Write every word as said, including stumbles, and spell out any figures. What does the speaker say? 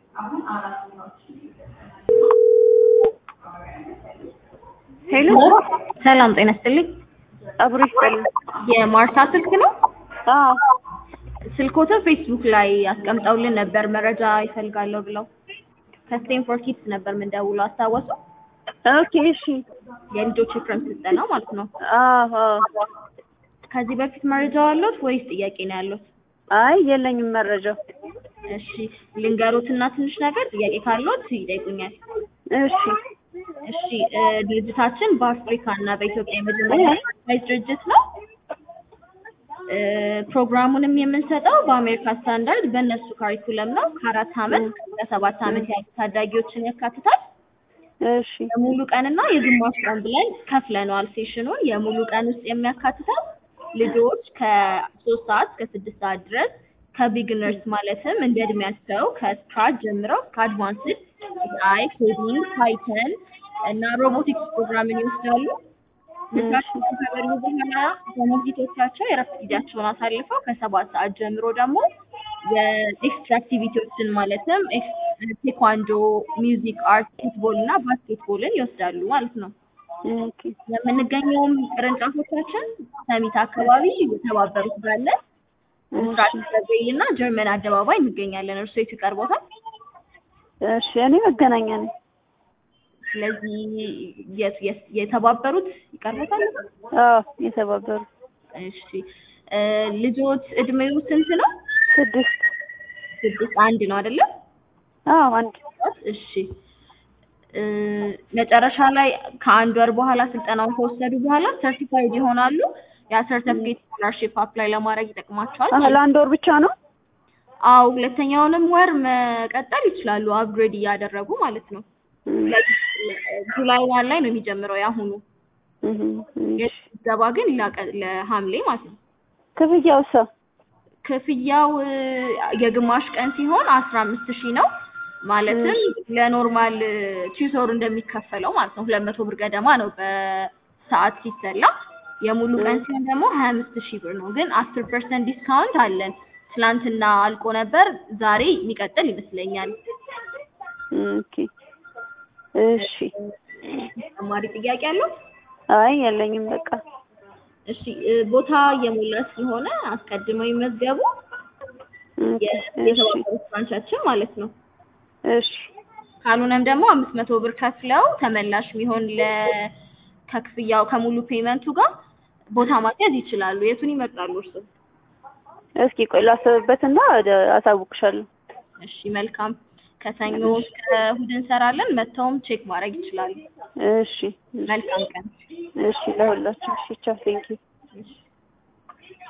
ሄሎ ሰላም ጤና ይስጥልኝ። አብሮ ይስጥልኝ። የማርታ ስልክ ነው? አዎ ስልኮትን ፌስቡክ ላይ አስቀምጠውልን ነበር መረጃ ይፈልጋለሁ ብለው። ከስቴንፎርድ ኪድስ ነበር የምንደውለው አስታወሱ? ኦኬ እሺ። የልጆች የክረምት ስልጠና ማለት ነው። አዎ ከዚህ በፊት መረጃው አለዎት ወይስ ጥያቄ ነው ያለዎት? አይ የለኝም መረጃው። እሺ ልንገሮትና ትንሽ ነገር ጥያቄ ካለዎት ይጠይቁኛል። እሺ እሺ እ ድርጅታችን በአፍሪካ እና በኢትዮጵያ የመጀመሪያ ድርጅት ነው። እ ፕሮግራሙንም የምንሰጠው በአሜሪካ ስታንዳርድ በእነሱ ካሪኩለም ነው። ከአራት ዓመት እስከ ሰባት ዓመት ያሉ ታዳጊዎችን ያካትታል። እሺ የሙሉ ቀንና የግማሽ ቀን ብለን ከፍለነዋል ሴሽኑን። የሙሉ ቀን ውስጥ የሚያካትተው ልጆች ከሶስት ሰዓት እስከ ስድስት ሰዓት ድረስ ከቢግነርስ ማለትም እንደ እድሜያቸው ከስክራች ጀምረው እስከ አድቫንስድ አይ ኮዲንግ፣ ፓይተን እና ሮቦቲክስ ፕሮግራምን ይወስዳሉ። ምሳቸውን ከበሉ በኋላ በሞግዚቶቻቸው የእረፍት ጊዜያቸውን አሳልፈው ከሰባት ሰዓት ጀምሮ ደግሞ የኤክስትራ አክቲቪቲዎችን ማለትም ቴኳንዶ፣ ሚውዚክ፣ አርት፣ ፉትቦል እና ባስኬትቦልን ይወስዳሉ ማለት ነው። ኦኬ የምንገኘውም ቅርንጫፎቻችን ሰሚት አካባቢ የተባበሩት ባለ ምስራቅ ገብርኤል እና ጀርመን አደባባይ እንገኛለን። እርሶ የት ይቀርቦታል? እሺ እኔ መገናኛ ነኝ። ስለዚህ የት የት የተባበሩት ይቀርቦታል? አዎ የተባበሩት። እሺ እ ልጆች እድሜው ስንት ነው? ስድስት ስድስት አንድ ነው አይደለ? አዎ አንድ። እሺ እ መጨረሻ ላይ ከአንድ ወር በኋላ ስልጠናውን ከወሰዱ በኋላ ሰርቲፋይድ ይሆናሉ። ያ ሰርቲፊኬት ስኮላርሺፕ አፕላይ ለማድረግ ይጠቅማቸዋል። አዎ ለአንድ ወር ብቻ ነው? አዎ ሁለተኛውንም ወር መቀጠል ይችላሉ፣ አፕግሬድ እያደረጉ ማለት ነው። ጁላይ ዋን ላይ ነው የሚጀምረው ያሁኑ። የገባ ግን ላቀ- ለሐምሌ ማለት ነው። ክፍያው ሰው ክፍያው እ የግማሽ ቀን ሲሆን አስራ አምስት ሺህ ነው። ማለትም ለኖርማል ቲዩተር እንደሚከፈለው ማለት ነው። ሁለት መቶ ብር ገደማ ነው በሰዓት ሲሰላ። የሙሉ ቀን ሲሆን ደግሞ ሀያ አምስት ሺህ ብር ነው። ግን አስር ፐርሰንት ዲስካውንት አለን። ትላንትና አልቆ ነበር፣ ዛሬ የሚቀጥል ይመስለኛል። ኦኬ እሺ። ተጨማሪ ጥያቄ አለው? አይ የለኝም በቃ። እሺ እ ቦታ እየሞላ ስለሆነ አስቀድመው ይመዝገቡ። ኦኬ የተባበሩት ብራንቻችን ማለት ነው። እሺ ካልሆነም ደግሞ አምስት መቶ ብር ከፍለው ተመላሽ የሚሆን ለ ከክፍያው ከሙሉ ፔመንቱ ጋር ቦታ ማስያዝ ይችላሉ። የቱን ይመርጣሉ እርሶ? እስኪ ቆይ ላስብበትና ወደ አሳውቅሻለሁ። እሺ መልካም። ከሰኞ እስከ እሑድ እንሰራለን። መተውም ቼክ ማድረግ ይችላሉ። እሺ መልካም ቀን። እሺ ለሁላችሁ። እሺ ቻው ቴንኪው። እሺ